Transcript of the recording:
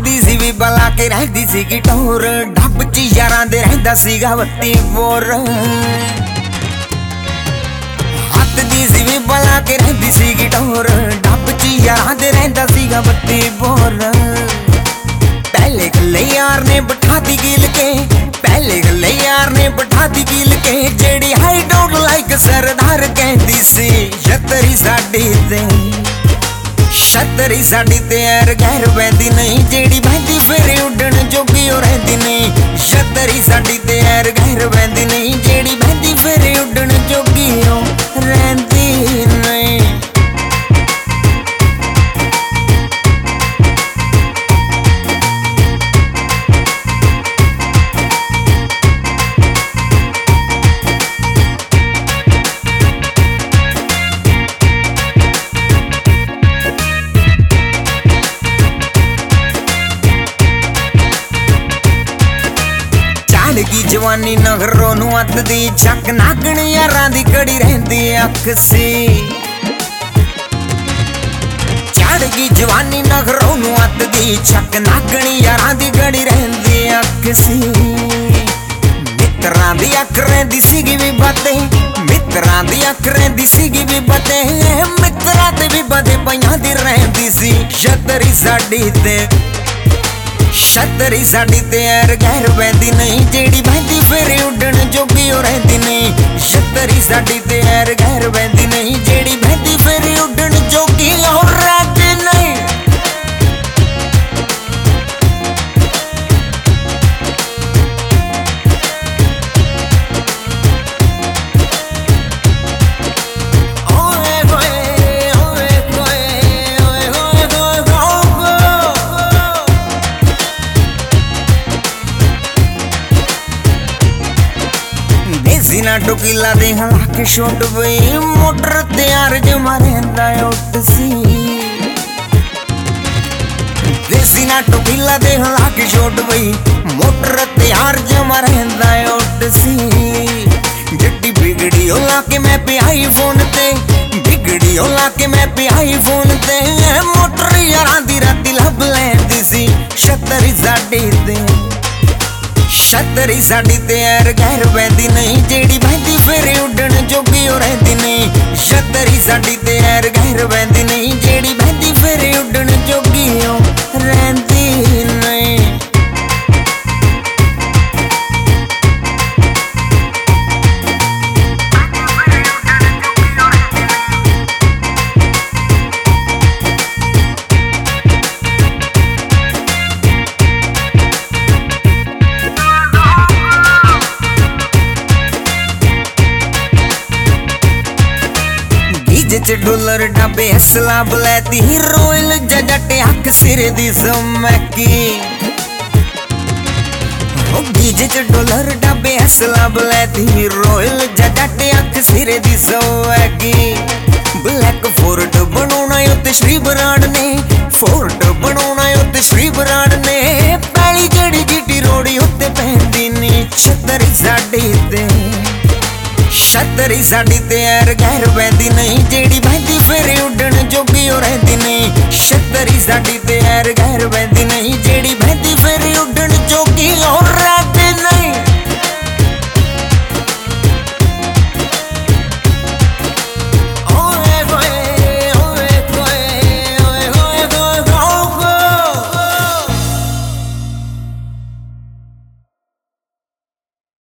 दी सी भी बला के रहती सी की टोर ढप च यारां दे रहंदा सीगा वत्ती बोर हत्थ दी सी भी बला के रहती सी की टोर ढप च यारां दे रहंदा सीगा वत्ती बोर पहले गल्ले यार ने बिठा दी गिल के पहले गल्ले यार ने बिठा दी गिल के जेड़ी हाई डोंट लाइक सरदार कहती सी छतरी साडी ते छतरी साडी ते यार गैर बहती नहीं जेड़ी बहती फिर उड़न जोगी हो रहती नहीं छतरी साडी ते यार गैर बहती नहीं जेड़ी बहती फिर उड़न जोगी हो रहती नहीं। की जवानी नगरों नू अत दी झक नागण यारां दी कड़ी रहंदी अख सी चढ़गी जवानी नगरों नू अत दी झक नागण यारां दी कड़ी रहंदी अख सी मित्रां दी अख रहिंदी सीगी भी बातें मित्रां दी अख रहिंदी सीगी भी बातें मित्रां ते भी बातें पईयां दी रहंदी सी छतरी साडी ते छतरी साडी ते यार गैर बहती नहीं जेड़ी बहती फिर उड़न जोगी हो रहती नहीं छतरी साडी ते यार गैर बहती नहीं जेड़ी बहती फिर उड़न जोगी हो रहती नहीं। सीना टुकीला दे हलाक छोट बई मोटर तैयार जमा रहंदा उठ सी देसी ना टुकीला दे हलाक छोट बई मोटर तैयार जमा रहंदा उठ सी जड्डी बिगड़ी होला के मैं पे आई फोन ते बिगड़ी होला के मैं पे आई फोन ते मोटर यारां दी राती लब लैंदी सी छतरी साडी ते छतरी साडी ते यार गैर बहती नहीं जेड़ी बहती फिर उड़न जोगी हो रहती नहीं छतरी साडी ते यार गैर बहती नहीं जेड़ी बहती फिर उड़न जोगी हो रहती नहीं। डॉलर डब्बे असला बुलैती रोयल जजट अख सिर दी समैकी डीजे च डॉलर डब्बे असला बुलैती रोयल जजट अख सिर दी समैकी ब्लैक फोर्ट बनाना उत्ते श्री बराड़ ने फोर्ट बनाना उत्ते श्री बराड़ ने पैली जड़ी जीटी रोड़ी उत्ते पहनदी नी छतरी साडी ते छतरी साडी ते यार गैर बहती नहीं जेड़ी बहती फिर उड़न जोगी हो रहती नहीं छतरी साडी ते यार गैर बहती नहीं जेड़ी बहती फिर उड़न जोगी